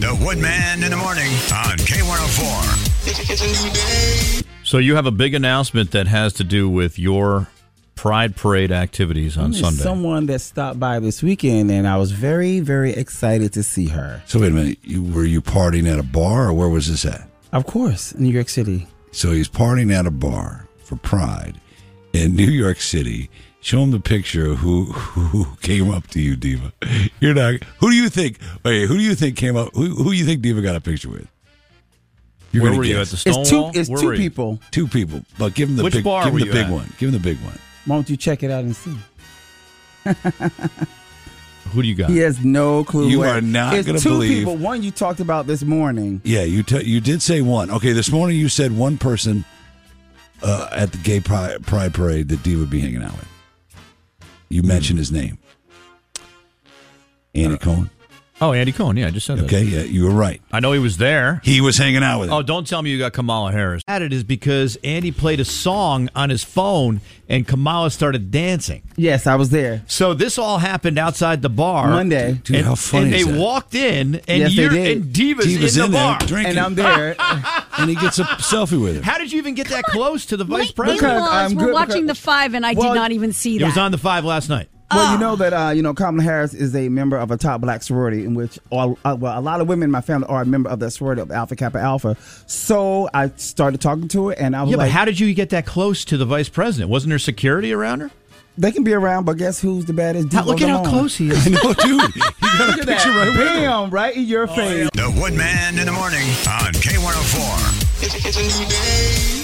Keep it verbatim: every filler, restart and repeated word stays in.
The Woodman in the morning on K one oh four. It's a new day. So you have a big announcement that has to do with your Pride Parade activities on There's Sunday. Someone that stopped by this weekend, and I was very, very excited to see her. So wait a minute, you, were you partying at a bar, or where was this at? Of course, New York City. So he's partying at a bar for Pride in New York City. Show him the picture of who who came up to you, Diva. You're not. Who do you think? Wait, who do you think came up? Who who do you think Diva got a picture with? You're Where gonna were you, guess. at the It's two. Stonewall? It's Where two were you? people. Two people, but give him the Which big. bar give him were the you big at? one. Give him the big one. Why don't you check it out and see? Who do you got? He has no clue. You where. are not It's gonna two believe- people. One you talked about this morning. Yeah, you t- you did say one. Okay, this morning you said one person uh, at the Gay Pride, Pride Parade that Diva would be hanging out with. You mentioned his name, Andy Uh, Cohen. Oh, Andy Cohen. Yeah, I just said that. Okay, yeah, you were right. I know he was there. He was hanging out with him. Oh, don't tell me you got Kamala Harris. It is because Andy played a song on his phone and Kamala started dancing. Yes, I was there So this all happened outside the bar Monday, Dude, and, how funny and they is that? walked in, and Yes, they you're did. and Diva's, Diva's in, in the there bar. drinking, and I'm there. and he gets a selfie with him. How did you even get that close to the vice Wait, president? Because meanwhile, I'm we're good watching because- the five, and I Well, did not even see It that. was on the five last night. Well, you know that uh, you know Kamala Harris is a member of a top black sorority, in which all, uh, well, a lot of women in my family are a member of that sorority of Alpha Kappa Alpha. So I started talking to her, and I was Yeah, like, but how did you get that close to the vice president? Wasn't there security around her? "They can be around, but guess who's the baddest?" How- diva look at how alone?" close he is. I know, dude. He got Look a at picture that! right with him. Bam! Right in your face. The Woodman in the morning on K one oh four. It's a new day.